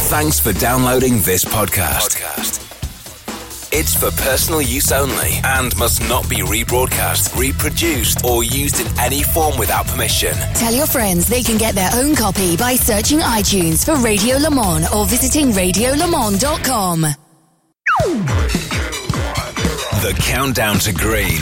Thanks for downloading this podcast. It's for personal use only and must not be rebroadcast, reproduced, or used in any form without permission. Tell your friends they can get their own copy by searching iTunes for Radio Le Mans or visiting radiolemans.com. The Countdown to Green.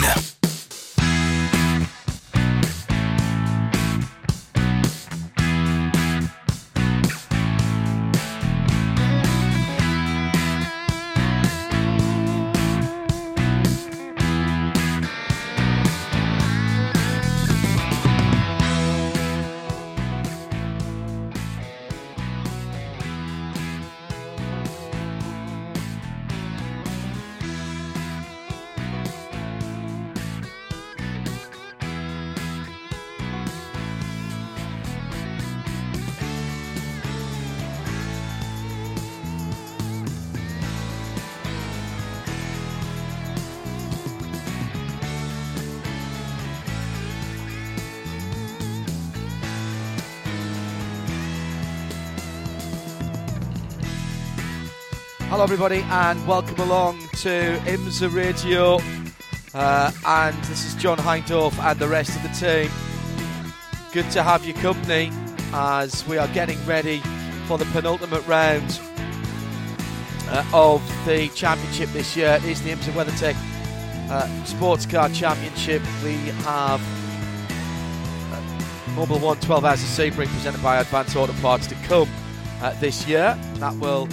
Hello everybody and welcome along to IMSA Radio and this is John Hindorf and the rest of the team. Good to have your company as we are getting ready for the penultimate round of the championship this year. It is the IMSA WeatherTech Sports Car Championship. We have Formula 1 12 Hours of Sebring presented by Advance Auto Parts to come this year. That will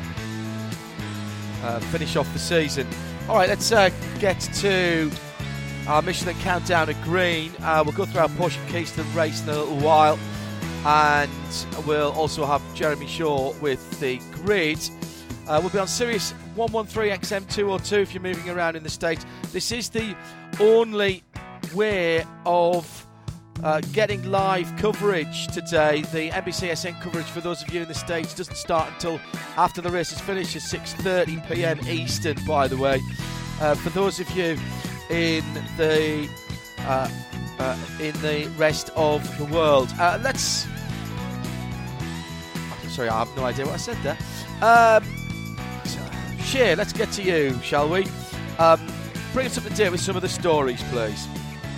finish off the season. Alright, let's get to our Michelin Countdown at Green. We'll go through our Porsche keys to the race in a little while, and we'll also have Jeremy Shaw with the grid. We'll be on Sirius 113 XM202 if you're moving around in the States. This is the only way of getting live coverage today. The NBCSN coverage for those of you in the States doesn't start until after the race is finished at 6:30 p.m. Eastern, by the way. For those of you in the rest of the world, sorry, I have no idea what I said there. Shea, let's get to you, shall we? Bring us up to date with some of the stories, please.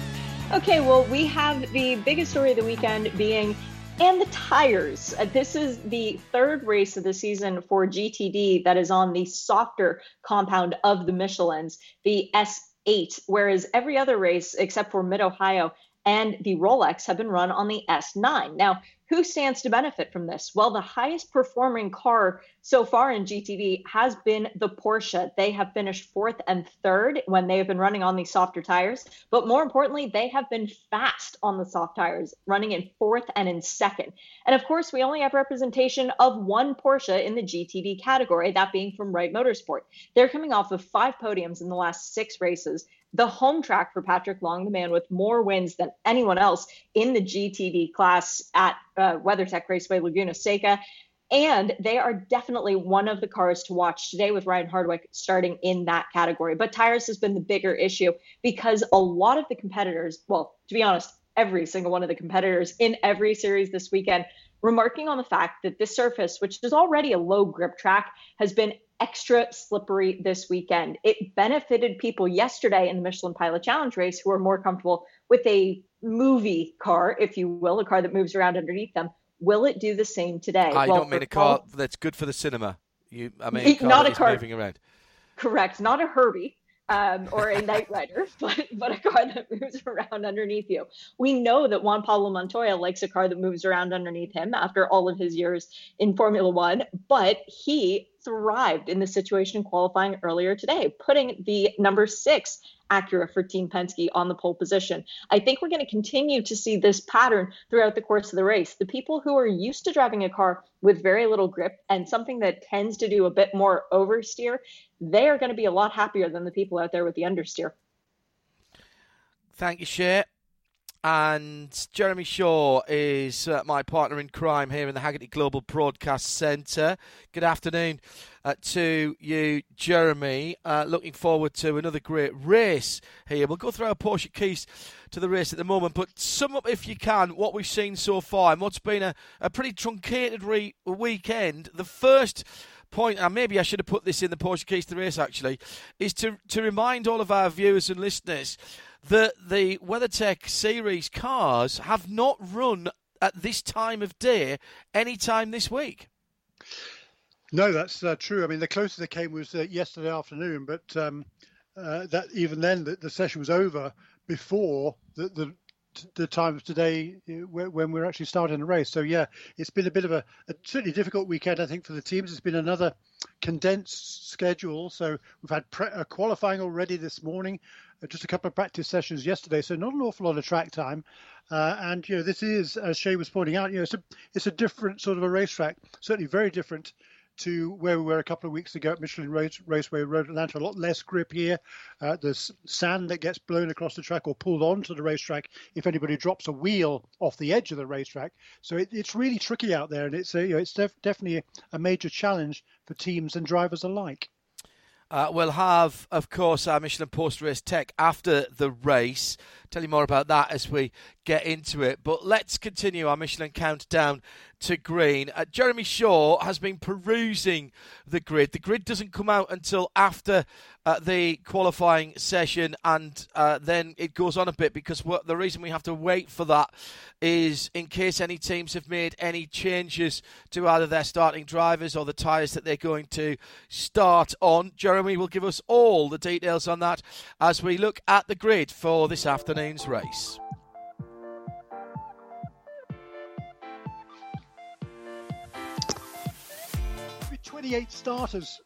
Okay, well, we have the biggest story of the weekend being, and the tires. This is the third race of the season for GTD that is on the softer compound of the Michelins, the S8, whereas every other race except for Mid-Ohio and the Rolex have been run on the S9. Now, who stands to benefit from this? Well, the highest performing car so far in GTD has been the Porsche. They have finished fourth and third when they have been running on these softer tires. But more importantly, they have been fast on the soft tires, running in fourth and in second. And of course, we only have representation of one Porsche in the GTD category, that being from Wright Motorsport. They're coming off of 5 podiums in the last 6 races. The home track for Patrick Long, the man with more wins than anyone else in the GTD class at WeatherTech Raceway Laguna Seca. And they are definitely one of the cars to watch today with Ryan Hardwick starting in that category. But tires has been the bigger issue because a lot of the competitors, well, to be honest, every single one of the competitors in every series this weekend, remarking on the fact that this surface, which is already a low grip track, has been extra slippery this weekend. It benefited people yesterday in the Michelin Pilot Challenge race who are more comfortable with a movie car, if you will, a car that moves around underneath them. Will it do the same today? I don't mean a car that's good for the cinema. I mean a car not that a car moving around. Correct. Not a Herbie or a Knight Rider, but a car that moves around underneath you. We know that Juan Pablo Montoya likes a car that moves around underneath him after all of his years in Formula One, but he thrived in the situation qualifying earlier today, putting the number 6 Acura for Team Penske on the pole position. I think we're going to continue to see this pattern throughout the course of the race. The people who are used to driving a car with very little grip and something that tends to do a bit more oversteer, they are going to be a lot happier than the people out there with the understeer. Thank you, Shea. And Jeremy Shaw is my partner in crime here in the Haggerty Global Broadcast Centre. Good afternoon to you, Jeremy. Looking forward to another great race here. We'll go through our Porsche keys to the race at the moment, but sum up, if you can, what we've seen so far and what's been a pretty truncated weekend. The first point, and maybe I should have put this in the Porsche keys to the race actually, is to remind all of our viewers and listeners that the WeatherTech Series cars have not run at this time of day any time this week. No, that's true. I mean, the closest they came was yesterday afternoon, but that even then the session was over before the time of today when we're actually starting the race. So yeah, it's been a bit of a certainly difficult weekend, I think, for the teams. It's been another condensed schedule. So we've had qualifying already this morning, just a couple of practice sessions yesterday. So not an awful lot of track time. And this is, as Shay was pointing out, it's a different sort of a racetrack, certainly very different to where we were a couple of weeks ago at Michelin Raceway Road Atlanta. A lot less grip here. There's sand that gets blown across the track or pulled onto the racetrack if anybody drops a wheel off the edge of the racetrack. So it's really tricky out there, and it's definitely a major challenge for teams and drivers alike. We'll have, of course, our Michelin post-race tech after the race. Tell you more about that as we get into it. But let's continue our Michelin countdown to green. Jeremy Shaw has been perusing the grid. The grid doesn't come out until after the qualifying session, and then it goes on a bit, because the reason we have to wait for that is in case any teams have made any changes to either their starting drivers or the tyres that they're going to start on. Jeremy will give us all the details on that as we look at the grid for this afternoon's race. 28 starters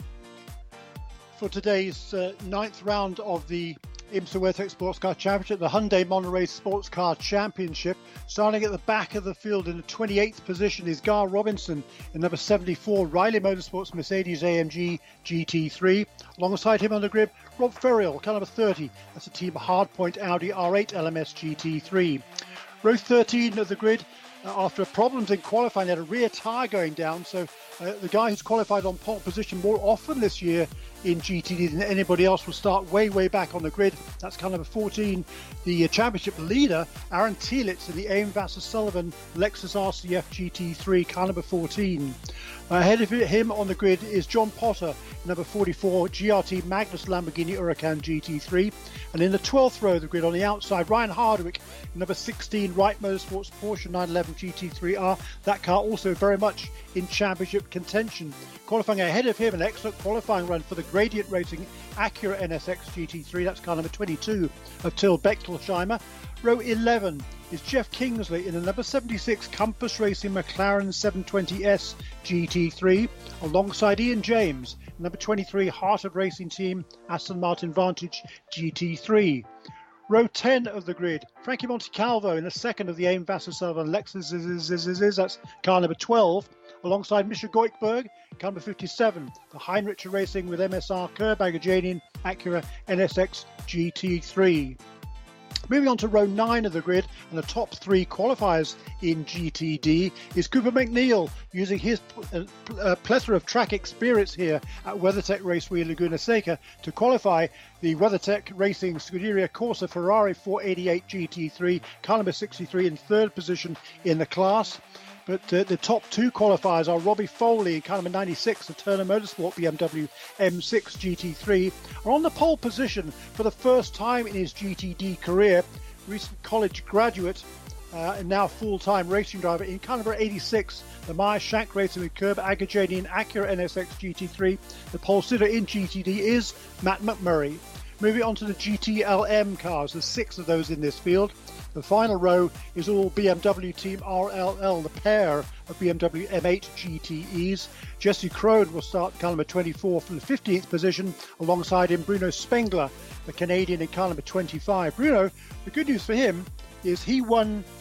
for today's ninth round of the IMSA WeatherTech Sports Car Championship, the Hyundai Monterey Sports Car Championship. Starting at the back of the field in the 28th position is Gar Robinson in number 74, Riley Motorsports Mercedes-AMG GT3. Alongside him on the grid, Rob Ferriol, car number 30. That's a Team Hardpoint Audi R8 LMS GT3. Row 13 of the grid, after problems in qualifying, they had a rear tyre going down. So the guy who's qualified on pole position more often this year in GTD than anybody else will start way back on the grid. That's car number 14. The championship leader, Aaron Tielitz, in the Aim Vasser Sullivan Lexus RCF GT3, car number 14. Ahead of him on the grid is John Potter, number 44, GRT Magnus Lamborghini Huracan GT3. And in the 12th row of the grid on the outside, Ryan Hardwick, number 16, Wright Motorsports Porsche 911 GT3R. That car also very much in championship contention. Qualifying ahead of him, an excellent qualifying run for the Gradient Racing Acura NSX GT3. That's car number 22 of Till Bechtelsheimer. Row 11 is Jeff Kingsley in the number 76 Compass Racing McLaren 720S GT3, alongside Ian James, number 23 Hearted Racing Team Aston Martin Vantage GT3. Row 10 of the grid, Frankie Montecalvo in the second of the Aim Vasser Sullivan Lexus, that's car number 12, alongside Misha Goikhberg, car number 57, the Heinrich Racing with MSR Kerr Bagajanian Acura NSX GT3. Moving on to row 9 of the grid, and the top 3 qualifiers in GTD is Cooper McNeil, using his plethora of track experience here at WeatherTech Raceway Laguna Seca to qualify the WeatherTech Racing Scuderia Corsa Ferrari 488 GT3, car number 63 in third position in the class. But the top 2 qualifiers are Robbie Foley, car number 96, the Turner Motorsport BMW M6 GT3, are on the pole position for the first time in his GTD career. Recent college graduate and now full-time racing driver in car number 86, the Meyer Shank Racing with Kerr Bagajanian Acura NSX GT3. The pole sitter in GTD is Matt McMurray. Moving on to the GTLM cars, there's 6 of those in this field. The final row is all BMW Team RLL, the pair of BMW M8 GTEs. Jesse Crone will start car number 24 from the 15th position. Alongside him, Bruno Spengler, the Canadian, in car number 25. Bruno, the good news for him is he won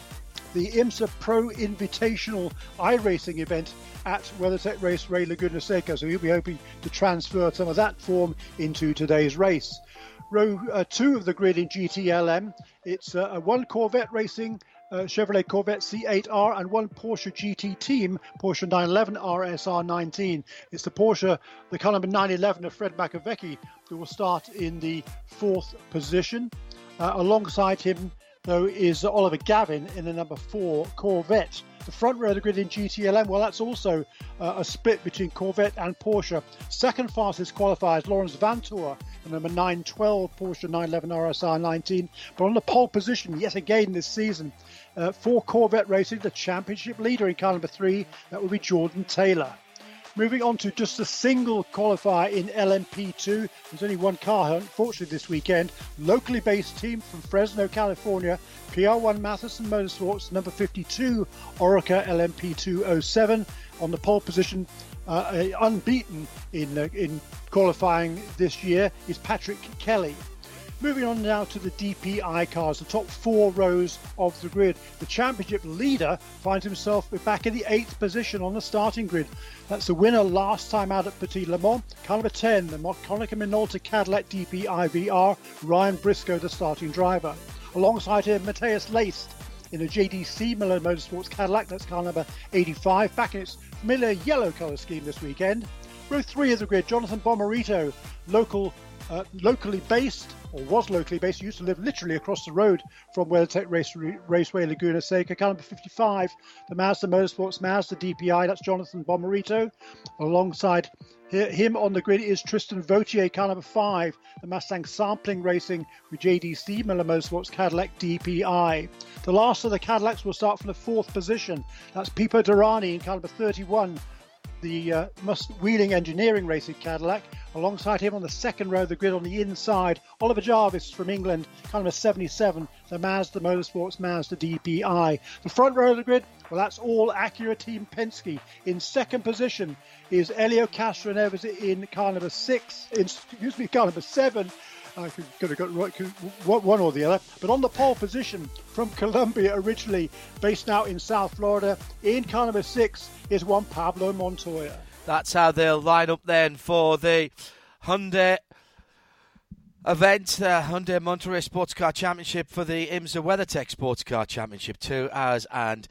the IMSA Pro Invitational iRacing event at WeatherTech Raceway Laguna Seca. So he'll be hoping to transfer some of that form into today's race. Row 2 of the grid in GTLM, it's one Corvette Racing Chevrolet Corvette C8R and one Porsche GT Team Porsche 911 RSR19. It's the Porsche, the car number 911 of Fred Makovecki, who will start in the 4th position. Alongside him, though, is Oliver Gavin in the number 4 Corvette. The front row of the grid in GTLM, well, that's also a split between Corvette and Porsche. Second fastest qualifier is Lawrence Vantour, the number 912 Porsche 911 RSR19. But on the pole position, yet again this season, for Corvette Racing, the championship leader in car number 3, that will be Jordan Taylor. Moving on to just a single qualifier in LMP2. There's only one car, unfortunately, this weekend. Locally based team from Fresno, California, PR1 Matheson Motorsports, number 52, Orica LMP207. On the pole position, unbeaten in qualifying this year, is Patrick Kelly. Moving on now to the DPI cars, the top 4 rows of the grid. The championship leader finds himself back in the 8th position on the starting grid. That's the winner last time out at Petit Le Mans, car number 10, the Konica Minolta Cadillac DPI VR, Ryan Briscoe, the starting driver. Alongside him, Matthias Leist in a JDC Miller Motorsports Cadillac, that's car number 85, back in its familiar yellow colour scheme this weekend. Row 3 of the grid, Jonathan Bomarito, locally based, or was locally based, used to live literally across the road from WeatherTech Raceway Laguna Seca. Car number 55, the Mazda Motorsports Mazda DPI, that's Jonathan Bomarito. Alongside him on the grid is Tristan Vautier, car number 5, the Mustang Sampling Racing with JDC Miller Motorsports Cadillac DPI. The last of the Cadillacs will start from the 4th position. That's Pipo Derani in car number 31, the Wheeling Engineering Racing Cadillac. Alongside him on the 2nd row of the grid on the inside, Oliver Jarvis from England, car number 77, the Mazda Motorsports Mazda DPI. The front row of the grid, well, that's all Acura Team Penske. In 2nd position is Elio Castroneves in car number 7. I could have got right, one or the other. But on the pole position from Colombia originally, based now in South Florida, in car number 6 is one Pablo Montoya. That's how they'll line up then for the Hyundai event, Hyundai Monterey Sports Car Championship for the IMSA WeatherTech Sports Car Championship. 2 hours and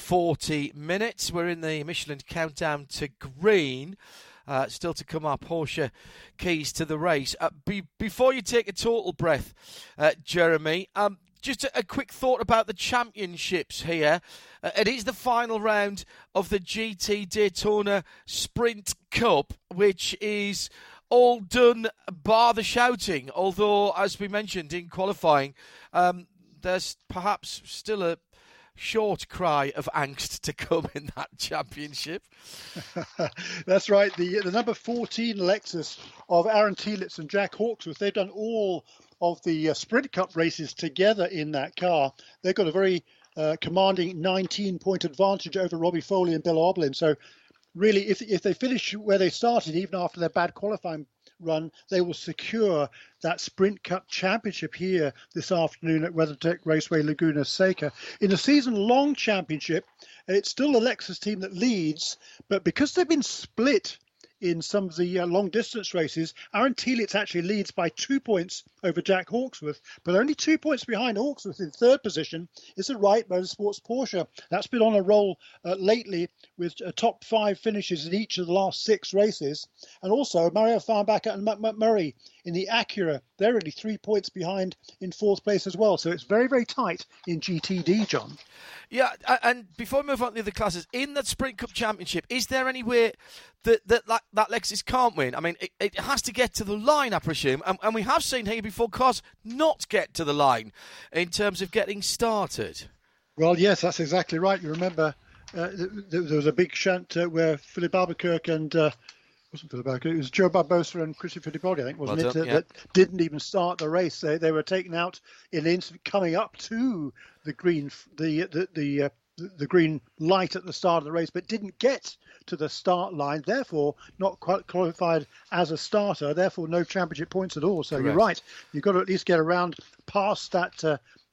40 minutes. We're in the Michelin Countdown to Green. Still to come, our Porsche keys to the race. Before you take a total breath, Jeremy, just a quick thought about the championships here. It is the final round of the GT Daytona Sprint Cup, which is all done bar the shouting. Although, as we mentioned in qualifying, there's perhaps still a short cry of angst to come in that championship. That's right. The number 14 Lexus of Aaron Telitz and Jack Hawksworth, they've done all of the Sprint Cup races together in that car. They've got a very commanding 19-point advantage over Robbie Foley and Bill Oblin. So really, if they finish where they started, even after their bad qualifying run, they will secure that Sprint Cup championship here this afternoon at WeatherTech Raceway Laguna Seca. In the season-long championship, it's still the Lexus team that leads, but because they've been split in some of the long-distance races, Aaron Telitz actually leads by 2 points over Jack Hawksworth, but only 2 points behind Hawksworth in 3rd position is the Wright Motorsports Porsche. That's been on a roll lately with top 5 finishes in each of the last 6 races. And also Mario Farnbacher and Matt McMurray in the Acura. They're only 3 points behind in 4th place as well. So it's very, very tight in GTD, John. Yeah, and before we move on to the other classes, in that Sprint Cup Championship, is there any way that Lexus can't win? I mean, it has to get to the line, I presume, and we have seen here before cars not get to the line in terms of getting started. Well, yes, that's exactly right. You remember there was a big shunt where Philip Albuquerque and wasn't Philip Albuquerque, it was Joe Barbosa and Christian Fittipaldi, I think, wasn't it? That didn't even start the race. They were taken out in the instant coming up to the green the green light at the start of the race, but didn't get to the start line, therefore not quite qualified as a starter, therefore no championship points at all. So Correct. You're right, you've got to at least get around past that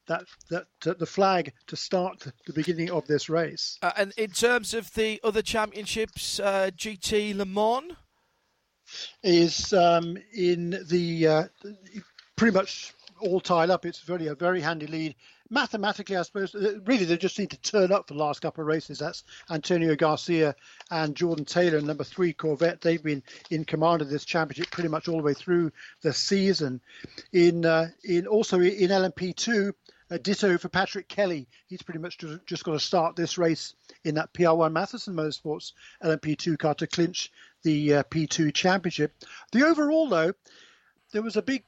the flag to start the beginning of this race. And in terms of the other championships, GT Le Mans is in the pretty much all tied up. It's a very handy lead. Mathematically, I suppose, really they just need to turn up for the last couple of races. That's Antonio Garcia and Jordan Taylor, number 3 Corvette. They've been in command of this championship pretty much all the way through the season. Also in LMP2, ditto for Patrick Kelly. He's pretty much just got to start this race in that PR1 Matheson Motorsports LMP2 car to clinch the P2 championship. The overall, though, there was a big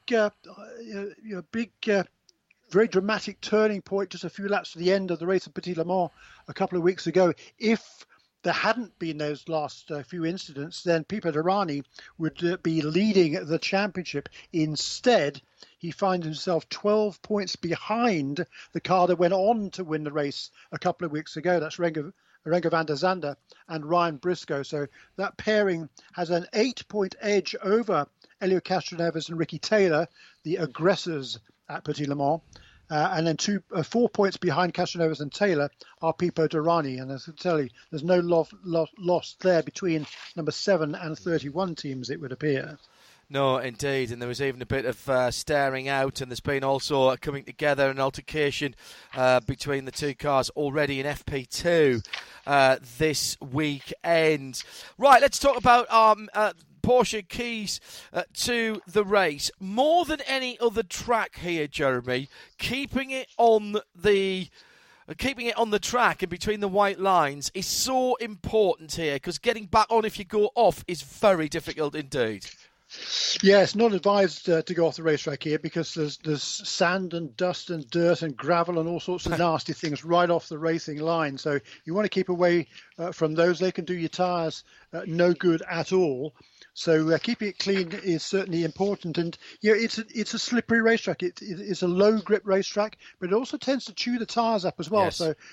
very dramatic turning point just a few laps to the end of the race at Petit Le Mans a couple of weeks ago. If there hadn't been those last few incidents, then Pipo Derani would be leading the championship. Instead, he finds himself 12 points behind the car that went on to win the race a couple of weeks ago. That's Renger van der Zande and Ryan Briscoe. So that pairing has an 8-point edge over Elio Castroneves and Ricky Taylor, the aggressors at Petit Le Mans. And then 4 points behind Castroneves and Taylor are Pipo Derani. And as I tell you, there's no loss there between number 7 and 31 teams, it would appear. No, indeed, and there was even a bit of staring out, and there's been also a coming together, an altercation between the two cars already in FP2 this weekend. Right, let's talk about Porsche keys to the race. More than any other track here, Jeremy, keeping it on the track and between the white lines is so important here, because getting back on if you go off is very difficult indeed. Yeah, it's not advised to go off the racetrack here because there's sand and dust and dirt and gravel and all sorts of nasty things right off the racing line. So you want to keep away from those. They can do your tyres no good at all. So keeping it clean is certainly important. And it's a slippery racetrack. It's a low grip racetrack, but it also tends to chew the tyres up as well. Yes. So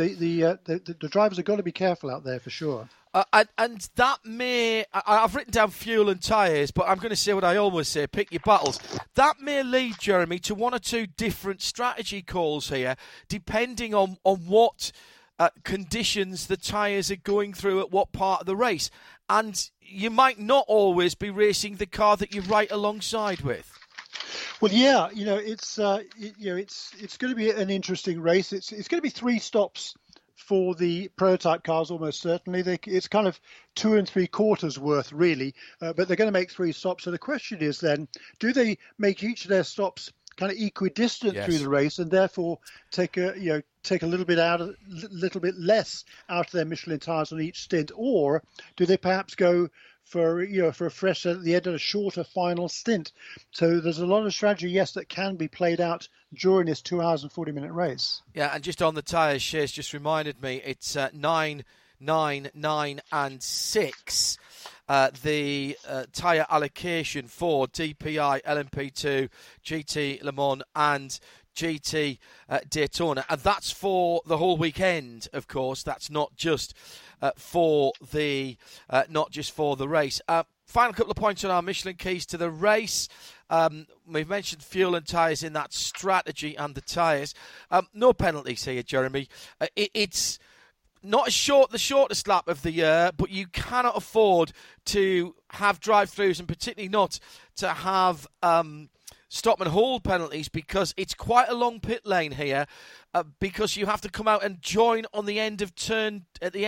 the drivers have got to be careful out there for sure. And that may, I've written down fuel and tyres, but I'm going to say what I always say, pick your battles. That may lead, Jeremy, to one or two different strategy calls here, depending on what conditions the tyres are going through at what part of the race. And you might not always be racing the car that you're right alongside with. Well, yeah, it's going to be an interesting race. It's going to be 3 stops for the prototype cars, almost certainly. It's kind of 2 3/4 worth, really, but they're going to make 3 stops. So the question is then, do they make each of their stops kind of equidistant through the race, and therefore take a little bit less out of their Michelin tires on each stint, or do they perhaps go for a fresh at the end of a shorter final stint? So there's a lot of strategy, yes, that can be played out during this 2 hours and 40-minute race. Yeah, and just on the tyres, Shays just reminded me, it's 9, 9, 9 and 6. The tyre allocation for DPI, LMP2, GT Le Mans and GT Daytona, and that's for the whole weekend. Of course, that's not just for the race. Final couple of points on our Michelin keys to the race. We've mentioned fuel and tyres in that strategy and the tyres. No penalties here, Jeremy. It's not the shortest lap of the year, but you cannot afford to have drive-throughs, and particularly not to have stop and hold penalties, because it's quite a long pit lane here, because you have to come out and join on the end of turn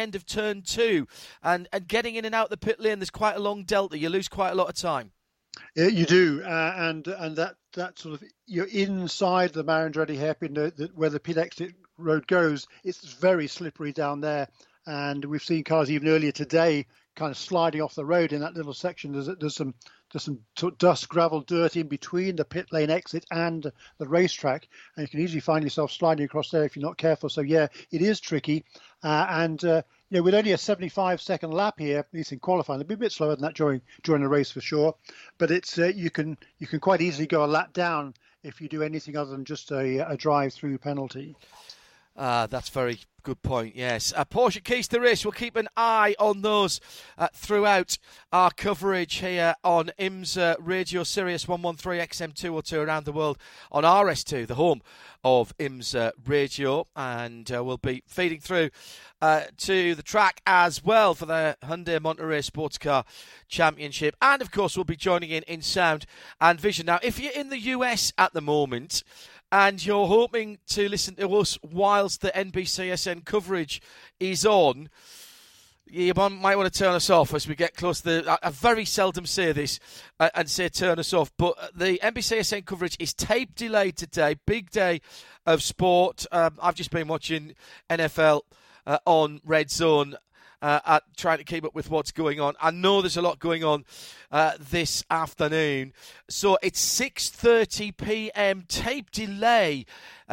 2, and getting in and out the pit lane, there's quite a long delta. You lose quite a lot of time. Yeah, you do, and that sort of, you're inside the Marandraghi hairpin, where the pit exit road goes. It's very slippery down there, and we've seen cars even earlier today kind of sliding off the road in that little section. There's some dust, gravel, dirt in between the pit lane exit and the racetrack, and you can easily find yourself sliding across there if you're not careful. So yeah, it is tricky, and with only a 75-second lap here, at least in qualifying, it'll be a bit slower than that during the race for sure. But it's you can quite easily go a lap down if you do anything other than just a drive-through penalty. That's very good point, yes. Porsche Keys to Race, we'll keep an eye on those throughout our coverage here on IMSA Radio Sirius 113 XM202 around the world on RS2, the home of IMSA Radio, and we'll be feeding through to the track as well for the Hyundai Monterey Sports Car Championship, and of course we'll be joining in sound and vision. Now, if you're in the US at the moment and you're hoping to listen to us whilst the NBCSN coverage is on, you might want to turn us off as we get close to the... I very seldom say this and say turn us off, but the NBCSN coverage is tape delayed today. Big day of sport. I've just been watching NFL on Red Zone, trying to keep up with what's going on. I know there's a lot going on this afternoon. So it's 6:30 p.m. tape delay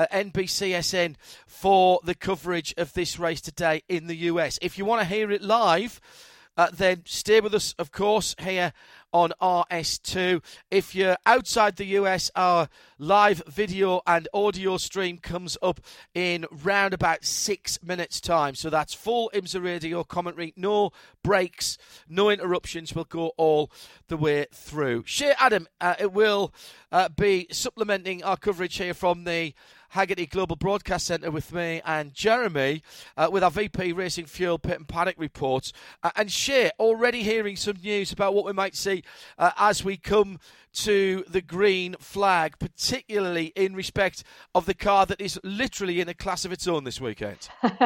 NBCSN for the coverage of this race today in the US. If you want to hear it live, then stay with us, of course, here on RS2. If you're outside the US, our live video and audio stream comes up in round about 6 minutes' time. So that's full IMSA Radio commentary, no breaks, no interruptions. We'll go all the way through. Shea Adam, it will be supplementing our coverage here from the Haggerty Global Broadcast Centre with me and Jeremy with our VP Racing Fuel Pit and Paddock reports. And Shea, already hearing some news about what we might see as we come to the green flag, particularly in respect of the car that is literally in a class of its own this weekend.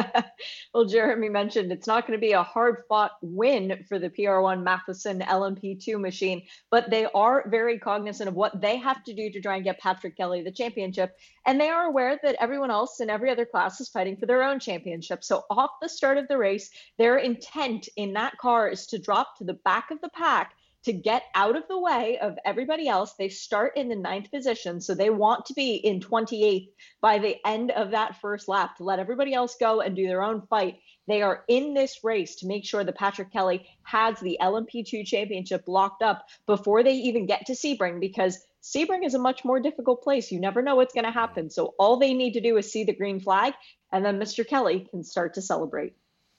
Well, Jeremy mentioned it's not going to be a hard-fought win for the PR1 Matheson LMP2 machine, but they are very cognizant of what they have to do to try and get Patrick Kelly the championship, and they are aware that everyone else in every other class is fighting for their own championship. So off the start of the race, their intent in that car is to drop to the back of the pack to get out of the way of everybody else. They start in the 9th position, so they want to be in 28th by the end of that first lap to let everybody else go and do their own fight. They are in this race to make sure that Patrick Kelly has the LMP2 championship locked up before they even get to Sebring, because Sebring is a much more difficult place. You never know what's going to happen. So all they need to do is see the green flag, and then Mr. Kelly can start to celebrate.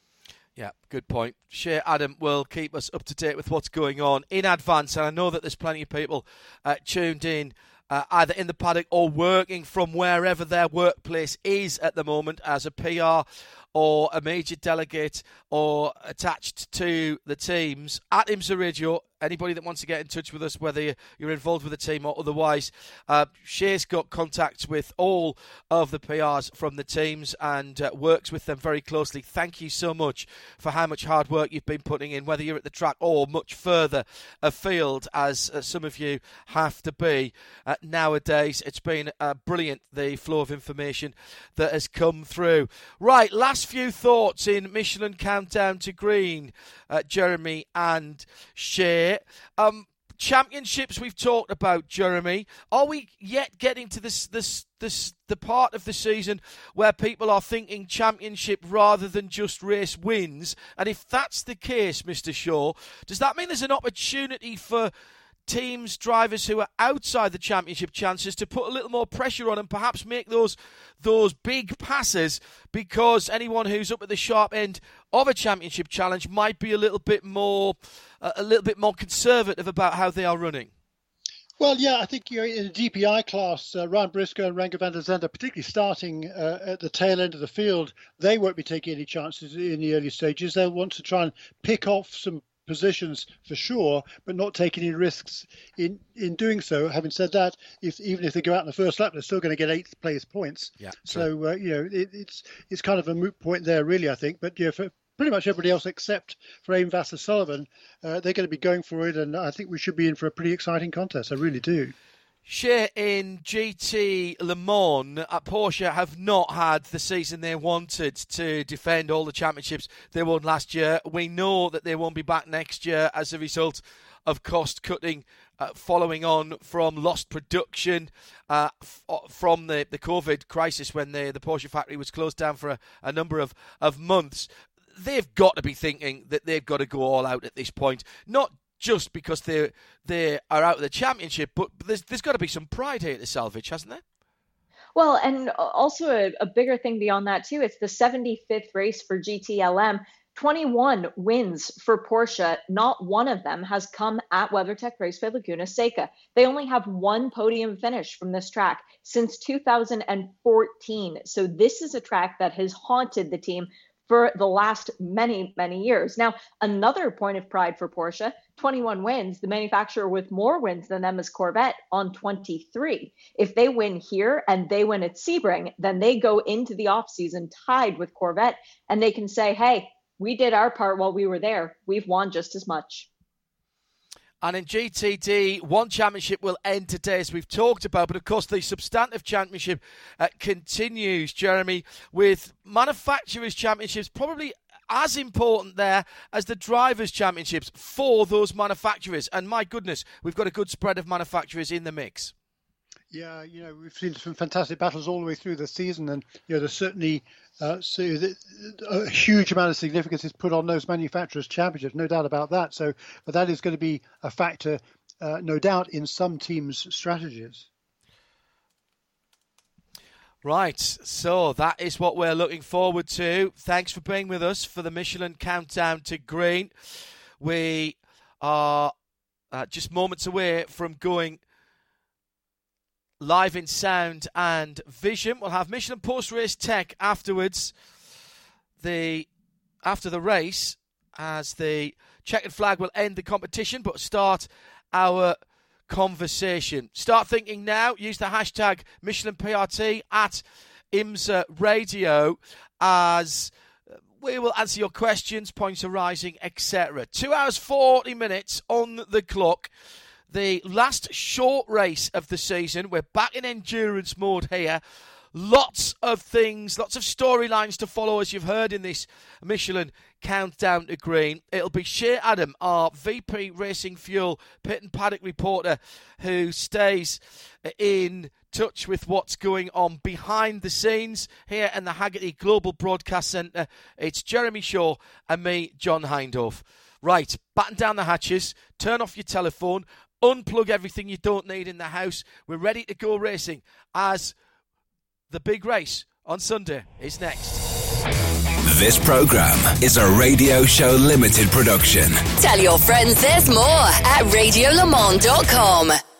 Yeah, good point. Shea Adam will keep us up to date with what's going on in advance, and I know that there's plenty of people tuned in either in the paddock or working from wherever their workplace is at the moment as a PR or a major delegate or attached to the teams. At IMSA Radio, anybody that wants to get in touch with us, whether you're involved with the team or otherwise, Shea's got contacts with all of the PRs from the teams and works with them very closely. Thank you so much for how much hard work you've been putting in, whether you're at the track or much further afield, as some of you have to be nowadays. It's been brilliant, the flow of information that has come through. Right, last few thoughts in Michelin Countdown to Green, Jeremy and Shea. Championships we've talked about, Jeremy. Are we yet getting to the part of the season where people are thinking championship rather than just race wins? And if that's the case, Mr. Shaw, does that mean there's an opportunity for teams, drivers who are outside the championship chances to put a little more pressure on and perhaps make those big passes, because anyone who's up at the sharp end of a championship challenge might be a little bit more conservative about how they are running? Well, yeah, I think in the DPI class, Ryan Briscoe and Renger van der Zande, particularly starting at the tail end of the field, they won't be taking any chances in the early stages. They'll want to try and pick off some positions for sure, but not take any risks in doing so. Having said that, even if they go out in the first lap, they're still going to get 8th place points. Yeah, so it's kind of a moot point there, really, I think. But for pretty much everybody else except for Eamonn Vasser-Sullivan, they're going to be going for it, and I think we should be in for a pretty exciting contest. I really do. Shea, in GT Le Mans, Porsche have not had the season they wanted to defend all the championships they won last year. We know that they won't be back next year as a result of cost cutting following on from lost production from the COVID crisis when the Porsche factory was closed down for a number of months. They've got to be thinking that they've got to go all out at this point, not just because they are out of the championship, but there's got to be some pride here to salvage, hasn't there? Well, and also a bigger thing beyond that too, it's the 75th race for GTLM. 21 wins for Porsche. Not one of them has come at WeatherTech Raceway Laguna Seca. They only have one podium finish from this track since 2014. So this is a track that has haunted the team for the last many, many years. Now, another point of pride for Porsche, 21 wins. The manufacturer with more wins than them is Corvette on 23. If they win here and they win at Sebring, then they go into the offseason tied with Corvette, and they can say, hey, we did our part while we were there. We've won just as much. And in GTD, one championship will end today, as we've talked about. But, of course, the substantive championship continues, Jeremy, with manufacturers' championships probably as important there as the drivers' championships for those manufacturers. And, my goodness, we've got a good spread of manufacturers in the mix. Yeah, we've seen some fantastic battles all the way through the season, and there's certainly a huge amount of significance is put on those manufacturers' championships, no doubt about that. So, but that is going to be a factor, no doubt, in some teams' strategies. Right, so that is what we're looking forward to. Thanks for being with us for the Michelin Countdown to Green. We are just moments away from going live in sound and vision. We'll have Michelin post-race tech afterwards, after the race, as the checkered flag will end the competition, but start our conversation. Start thinking now. Use the hashtag MichelinPRT at IMSA Radio, as we will answer your questions, points arising, etc. 2 hours 40 minutes on the clock. The last short race of the season. We're back in endurance mode here. Lots of things, lots of storylines to follow, as you've heard in this Michelin Countdown to Green. It'll be Shea Adam, our VP Racing Fuel pit and paddock reporter, who stays in touch with what's going on behind the scenes here in the Haggerty Global Broadcast Centre. It's Jeremy Shaw and me, John Hindhaugh. Right, batten down the hatches, turn off your telephone, unplug everything you don't need in the house. We're ready to go racing as the big race on Sunday is next. This programme is a Radio Show Limited production. Tell your friends there's more at radiolemans.com.